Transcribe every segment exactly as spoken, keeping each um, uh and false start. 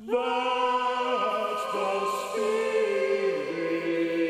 That's the spirit.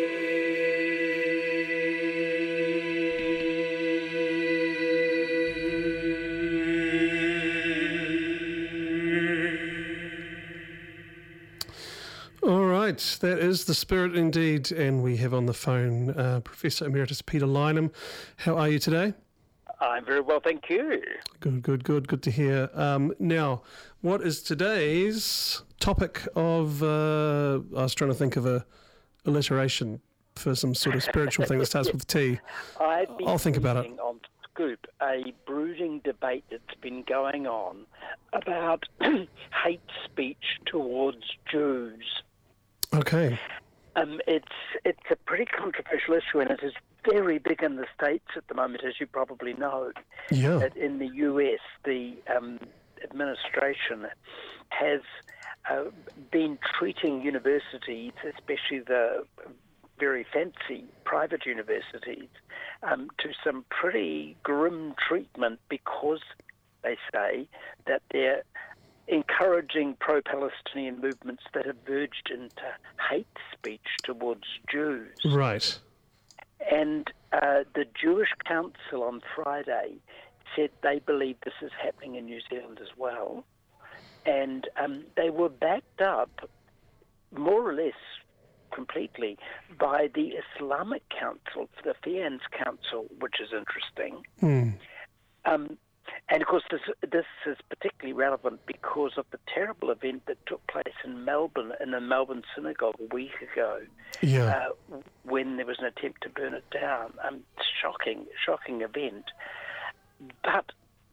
All right, that is the spirit indeed, and we have on the phone uh, Professor Emeritus Peter Lynham. How are you today? I'm very well, thank you. Good, good, good, good to hear. Um, now, what is today's topic of, uh, I was trying to think of a alliteration for some sort of spiritual thing that starts with T. I've been I'll think about it. on Scoop a brooding debate that's been going on about hate speech towards Jews. Okay. Um, it's it's a pretty controversial issue, and it is very big in the States at the moment, as you probably know. Yeah. That in the U S, the um, administration has uh, been treating universities, especially the very fancy private universities, um, to some pretty grim treatment because they say that they're encouraging pro-Palestinian movements that have verged into hate speech towards Jews. Right. And uh, the Jewish Council on Friday said they believe this is happening in New Zealand as well. And um, they were backed up, more or less completely, by the Islamic Council, the Fian's Council, which is interesting. Mm. Um, and, of course, this, this is particularly relevant because of the terrible event that took place in Melbourne, in the Melbourne synagogue a week ago, Yeah. uh, when there was an attempt to burn it down. Um, shocking, shocking event. But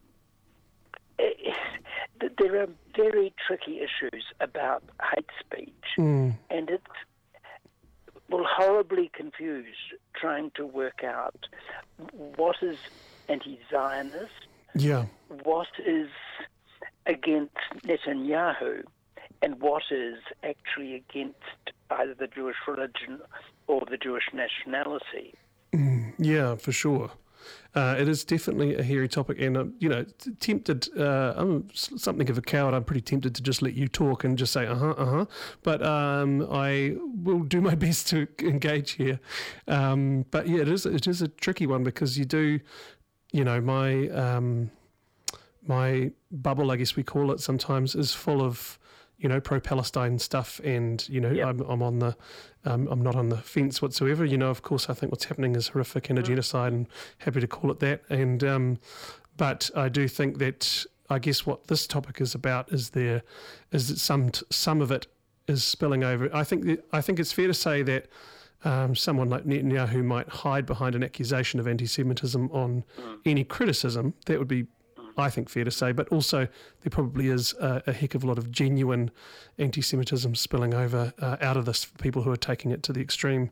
it, there are very tricky issues about hate speech, Mm. and it's well, horribly confused trying to work out what is anti-Zionist, Yeah. what is against Netanyahu, and what is actually against either the Jewish religion or the Jewish nationality. Mm. Yeah, for sure. Uh, it is definitely a hairy topic, and uh, you know, t- tempted. Uh, I'm s- something of a coward. I'm pretty tempted to just let you talk and just say uh huh, uh huh. But um, I will do my best to engage here. Um, but yeah, it is it is a tricky one because you do, you know, my um, my bubble, I guess we call it sometimes, is full of, you know, pro-Palestine stuff, and you know, Yep. I'm, I'm on the, um, I'm not on the fence whatsoever. You know, of course, I think what's happening is horrific and a genocide, and happy to call it that. And um, but I do think that I guess what this topic is about is there, is that some some of it is spilling over. I think that, I think it's fair to say that. Um, someone like Netanyahu might hide behind an accusation of anti-Semitism on any criticism. That would be, I think, fair to say. But also, there probably is a, a heck of a lot of genuine anti-Semitism spilling over uh, out of this for people who are taking it to the extreme.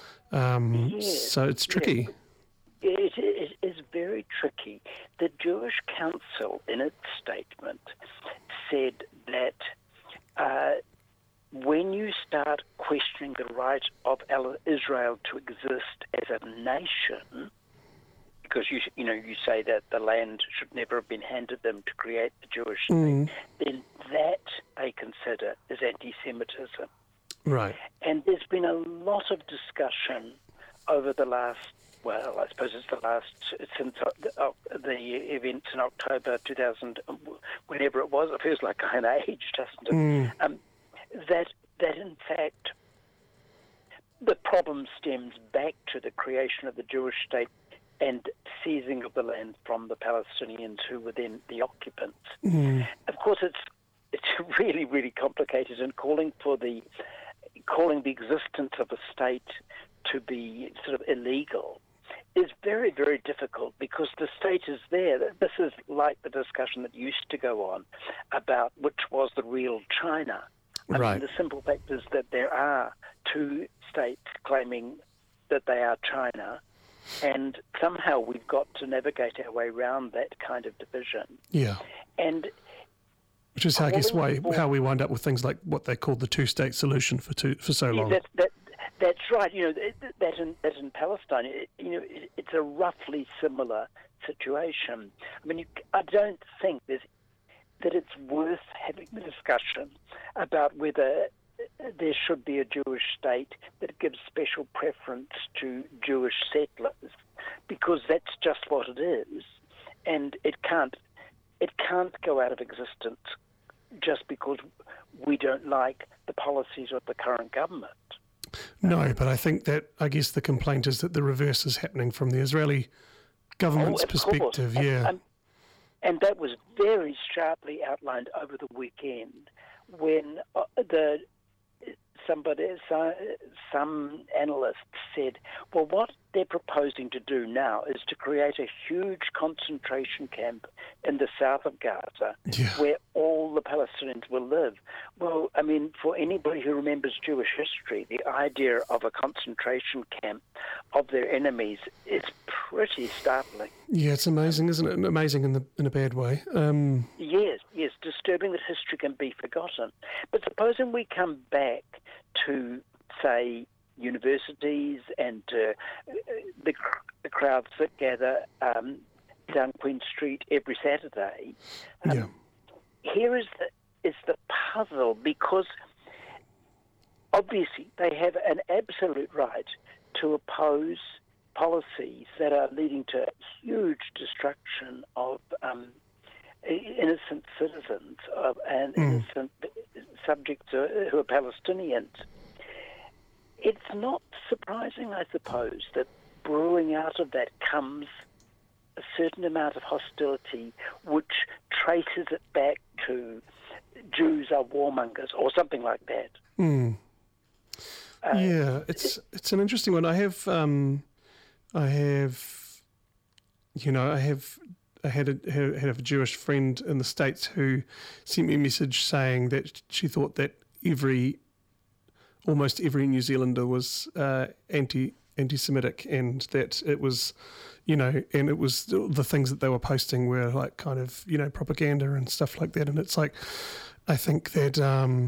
Um, Yes, so it's tricky. It, it is very tricky. The Jewish Council, in its statement, said that uh, when you start questioning the right of Israel to exist as a nation, because you you know you say that the land should never have been handed them to create the Jewish state, Mm. then that they consider is anti-Semitism. Right. And there's been a lot of discussion over the last, well, I suppose it's the last, since uh, the events in October two thousand, whenever it was, it feels like I'm aged, doesn't it? Mm. Um, that, that in fact, the problem stems back to the creation of the Jewish state and seizing of the land from the Palestinians who were then the occupants. Mm. Of course, it's it's really, really complicated, and calling for the calling the existence of a state to be sort of illegal is very, very difficult because the state is there. This is like the discussion that used to go on about which was the real China. I Right. mean, the simple fact is that there are two states claiming that they are China, and somehow we've got to navigate our way around that kind of division. Yeah. And Which is, I guess, why calling for- how we wind up with things like what they called the two-state solution for two, for so long. That, that, that's right. You know, that, that, in, that in Palestine, it, you know, it, it's a roughly similar situation. I mean, you, I don't think there's that it's worth having the discussion about whether there should be a Jewish state that gives special preference to Jewish settlers, because that's just what it is, and it can't it can't go out of existence just because we don't like the policies of the current government. No, but I think that, I guess the complaint is that the reverse is happening from the Israeli government's Oh, of perspective, course. yeah. And, and, and that was very sharply outlined over the weekend when uh, the somebody, so- some analysts said, well, what they're proposing to do now is to create a huge concentration camp in the south of Gaza Yeah. where all the Palestinians will live. Well, I mean, for anybody who remembers Jewish history, the idea of a concentration camp of their enemies is pretty startling. Yeah, it's amazing, isn't it? Amazing in the in a bad way. Um, Yes, yes, disturbing that history can be forgotten. But supposing we come back to, say, universities and uh, the, the crowds that gather um, down Queen Street every Saturday. Um, yeah. Here is the, is the puzzle, because obviously they have an absolute right to oppose policies that are leading to huge destruction of um, innocent citizens of, and Mm. innocent subjects who are, who are Palestinians. It's not surprising, I suppose, that brewing out of that comes a certain amount of hostility which traces it back to Jews are warmongers or something like that. Mm. Uh, Yeah, it's it's an interesting one. I have, um, I have, you know, I have, I had a had had a Jewish friend in the States who sent me a message saying that she thought that every, almost every New Zealander was uh, anti anti-Semitic, and that it was, you know, and it was the things that they were posting were like kind of, you know, propaganda and stuff like that. And it's like, I think that. Um,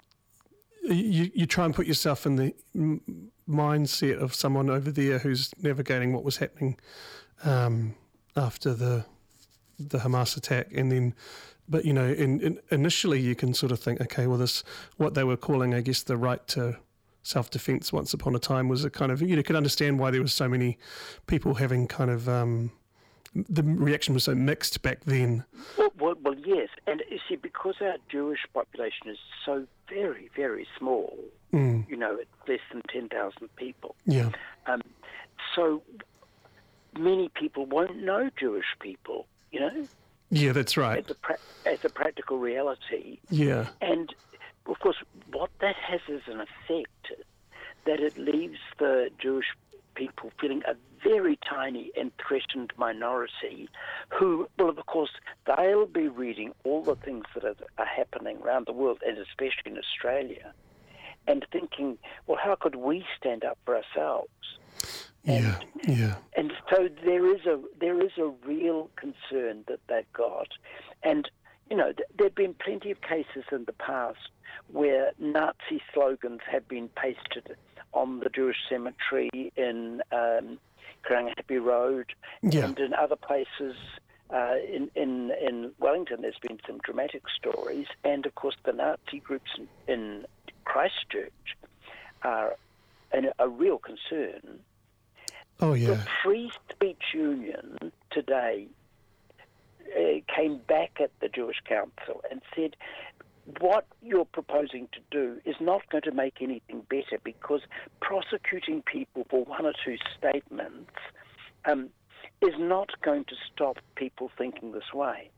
You, you try and put yourself in the m- mindset of someone over there who's navigating what was happening um, after the the Hamas attack, and then, but you know, in, in initially you can sort of think, okay, well, this what they were calling, I guess, the right to self-defense once upon a time was a kind of, you know, could understand why there was so many people having kind of um, the reaction was so mixed back then. Well, well, well, yes, and you see, because our Jewish population is so very, very small, Mm. you know, it's less than ten thousand people, Yeah, um, so many people won't know Jewish people, you know, yeah, that's right. as a, pra- as a practical reality. Yeah, And, of course, what that has as an effect that it leaves the Jewish people feeling a very tiny and threatened minority who, well, of course, they'll be reading all the things that are, are happening around the world, and especially in Australia, and thinking, well, how could we stand up for ourselves? yeah, yeah. And so there is a there is a real concern that they've got. And, you know, th- there have been plenty of cases in the past where Nazi slogans have been pasted on the Jewish cemetery in um, Karangahape Road Yeah. and in other places. Uh, in, in, in Wellington, there's been some dramatic stories. And, of course, the Nazi groups in, in Christchurch are an, a real concern. Oh, The yeah. Free Speech Union today uh, came back at the Jewish Council and said, what you're proposing to do is not going to make anything better, because prosecuting people for one or two statements um, is not going to stop people thinking this way.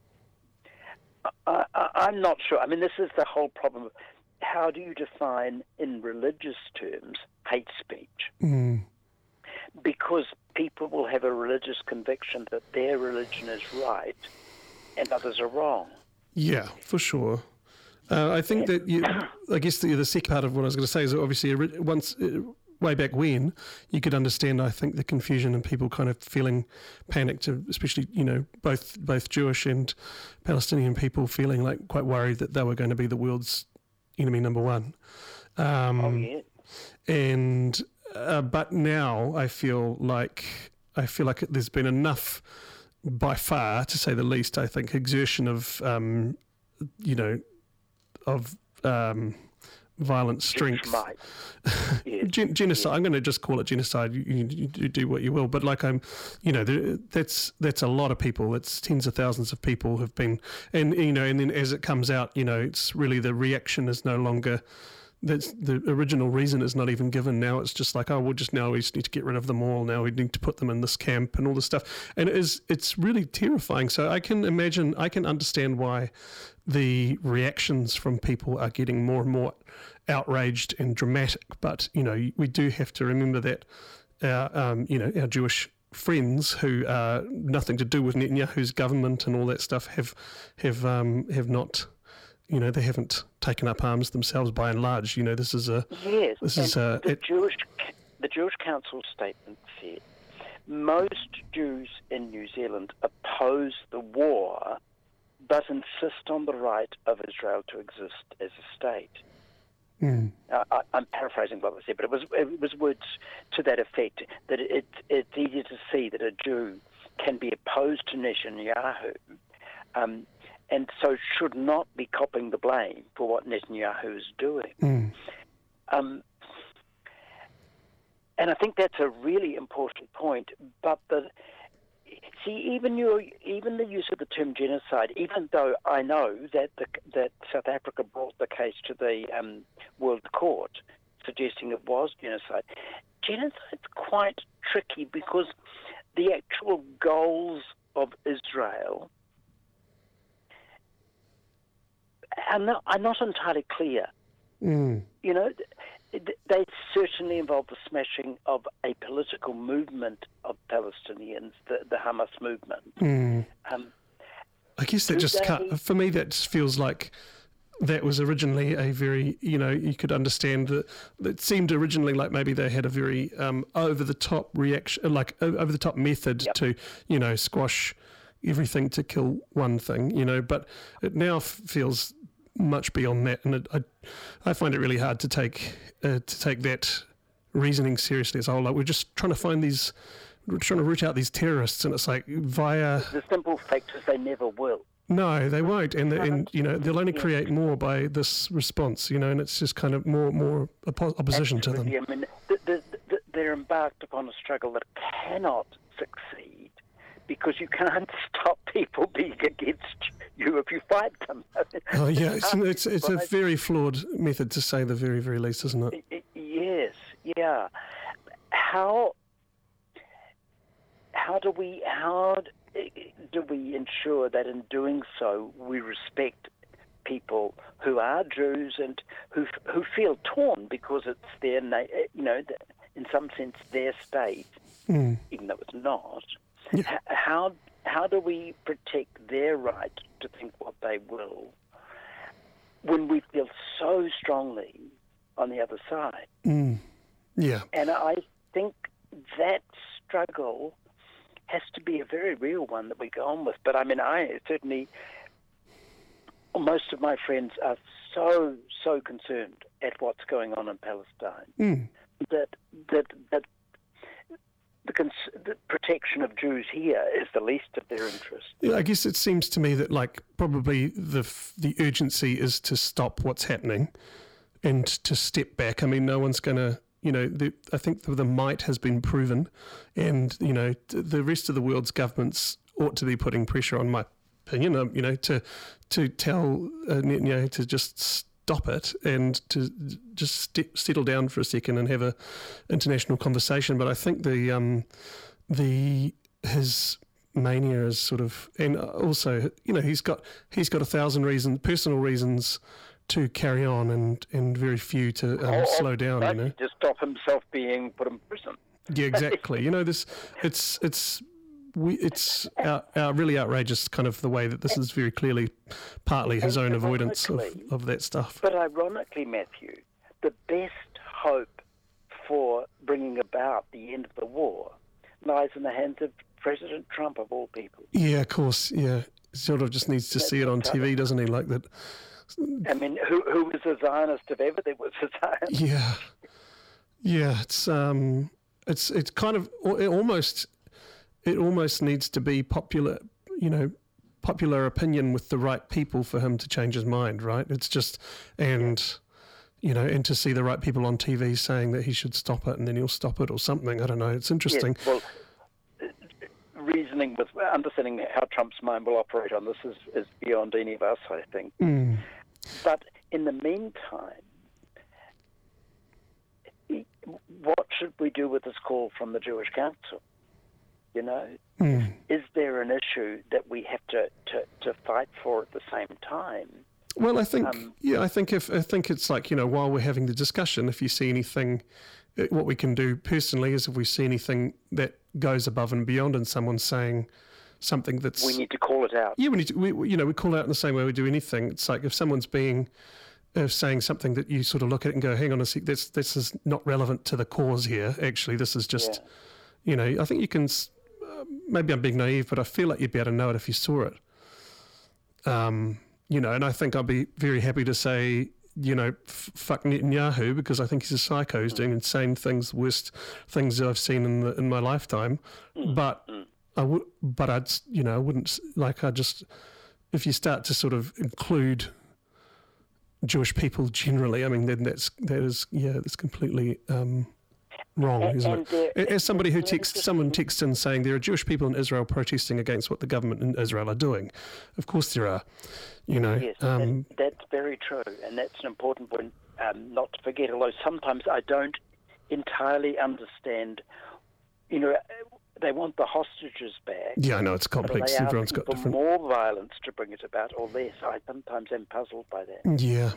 I, I, I'm not sure. I mean, this is the whole problem. How do you define, in religious terms, hate speech? Mm. Because people will have a religious conviction that their religion is right and others are wrong. Yeah, for sure. Uh, I think that you, I guess the, the second part of what I was going to say is that obviously ori- once, uh, way back when, you could understand, I think, the confusion and people kind of feeling panicked, uh, especially, you know, both both Jewish and Palestinian people feeling like quite worried that they were going to be the world's enemy number one. Um, Oh, yeah. and uh, but now I feel like I feel like there's been enough, by far, to say the least, I think, exertion of um, you know, of um, violent strength. Might. Yes. Gen- genocide. Yes. I'm going to just call it genocide. You, you, you do what you will, but like I'm, you know, there, that's that's a lot of people. That's tens of thousands of people have been, and you know, and then as it comes out, you know, it's really the reaction is no longer. That's the original reason is not even given. Now it's just like, oh, we'll just now we just need to get rid of them all. Now we need to put them in this camp and all this stuff. And it is it's really terrifying. So I can imagine, I can understand why the reactions from people are getting more and more outraged and dramatic. But you know, we do have to remember that our um, you know our Jewish friends who are nothing to do with Netanyahu's government and all that stuff have have um, have not. You know, they haven't taken up arms themselves by and large. You know, this is a yes. This is a, the it, Jewish the Jewish Council statement said most Jews in New Zealand oppose the war, but insist on the right of Israel to exist as a state. mm, Uh, I, I'm paraphrasing what they said, but it was it was words to that effect. That it it's easier to see that a Jew can be opposed to Netanyahu. Um, And so should not be copping the blame for what Netanyahu is doing. mm, Um, and I think that's a really important point. But the see, even your even the use of the term genocide, even though I know that the, that South Africa brought the case to the um, World Court, suggesting it was genocide. Genocide's quite tricky because the actual goals of Israel are not, are not entirely clear. mm, You know, they certainly involve the smashing of a political movement of Palestinians, the, the Hamas movement. mm. Um, I guess that do just they- cut, for me that just feels like that was originally a very, you know, you could understand that it seemed originally like maybe they had a very um, over the top reaction, like over the top method Yep. to, you know, squash everything to kill one thing, you know, but it now f- feels much beyond that, and it, I, I find it really hard to take uh, to take that reasoning seriously as a whole. Like we're just trying to find these, we're trying to root out these terrorists, and it's like via the simple fact is they never will. no, they won't, and the, and you know they'll only Yeah. create more by this response, you know, and it's just kind of more more oppo- opposition to them. Absolutely. I mean, th th th they're embarked upon a struggle that cannot succeed because you can't stop people being against you if you fight them. Oh yeah, it's it's, it's a Right. very flawed method to say the very very least, isn't it? Y- Yes, yeah. How how do we how d- do we ensure that in doing so we respect people who are Jews and who who feel torn because it's their na- you know th- in some sense their state, Mm. even though it's not. Yeah. H- How how do we protect their right to think what they will when we feel so strongly on the other side? Mm. Yeah, And I think that struggle has to be a very real one that we go on with. But I mean, I certainly, most of my friends are so, so concerned at what's going on in Palestine mm. that that that the, cons- the protection of Jews here is the least of their interest. Yeah, I guess it seems to me that like probably the f- the urgency is to stop what's happening and to step back. I mean, no one's going to, you know, the, I think the, the might has been proven, and you know, t- the rest of the world's governments ought to be putting pressure on, my opinion, um, you know, to to tell uh, Netanyahu to just stop it and to just st- settle down for a second and have a international conversation. But I think the um, the his mania is sort of, and also, you know, he's got he's got a thousand reasons, personal reasons to carry on, and, and very few to um, Or- slow down. You know, To stop himself being put in prison. yeah, exactly. You know, this it's it's we it's out, out, really outrageous, kind of the way that this is very clearly partly his And own avoidance of, ironically- of that stuff. But ironically, Matthew, the best hope for bringing about the end of the war lies in the hands of President Trump, of all people. Yeah, of course. Yeah, sort of just needs to see it on T V, doesn't he? Like that. I mean, who who was a Zionist if ever there was a Zionist? Yeah, yeah. It's um, it's it's kind of it almost it almost needs to be popular. You know, popular opinion with the right people for him to change his mind, right? It's just, and, you know, and to see the right people on T V saying that he should stop it and then he'll stop it or something. I don't know. It's interesting. Yes, well, reasoning with, understanding how Trump's mind will operate on this is, is beyond any of us, I think. Mm. But in the meantime, what should we do with this call from the Jewish Council? You know, mm. is there an issue that we have to, to, to fight for at the same time? Well, I think, Um, yeah, I think if I think it's like, you know, while we're having the discussion, if you see anything, uh, what we can do personally is if we see anything that goes above and beyond and someone's saying something that's... We need to call it out. Yeah, we need to, we, we- you know, we call it out in the same way we do anything. It's like if someone's being, uh, saying something that you sort of look at it and go, hang on a sec, this, this is not relevant to the cause here, actually. This is just, Yeah. you know, I think you can, s- uh, maybe I'm being naive, but I feel like you'd be able to know it if you saw it. Um, you know, and I think I'd be very happy to say, you know, f- fuck Netanyahu, because I think he's a psycho who's doing insane things, worst things that I've seen in the, in my lifetime. But I would, but I'd, s- you know, I wouldn't s- like. I just, if you start to sort of include Jewish people generally, I mean, then that's that is yeah, that's completely um, wrong, And- isn't and it? there- A- As somebody who let me texts, just- someone texts in saying there are Jewish people in Israel protesting against what the government in Israel are doing. Of course there are, you know. Yes, um, that, that's very true, and that's an important point um, not to forget, although sometimes I don't entirely understand, you know, they want the hostages back. yeah, I know it's But are complex. they Everyone's asking got for different. more violence to bring it about, or less? I sometimes am puzzled by that. Yeah.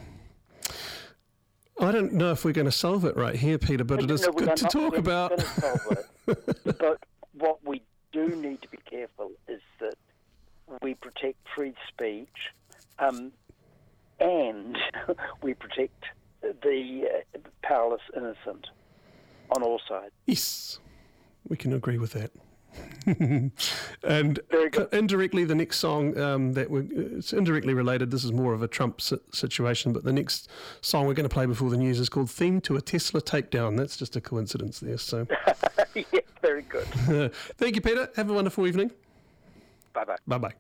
I don't know if we're going to solve it right here, Peter, but it No, is no, we good are to not talk going- about. going to solve it. But what we do need to be careful is that we protect free speech, um, and we protect the uh, powerless innocent on all sides. Yes, we can agree with that. And Very good. indirectly, the next song um, that we it's indirectly related. This is more of a Trump si- situation, but the next song we're going to play before the news is called "Theme to a Tesla Takedown." That's just a coincidence there. So, Yes, very good. thank you, Peter. Have a wonderful evening. Bye-bye. Bye bye.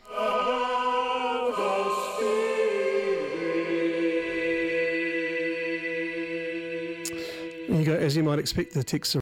of the Spirit. There you go. As you might expect, the texts are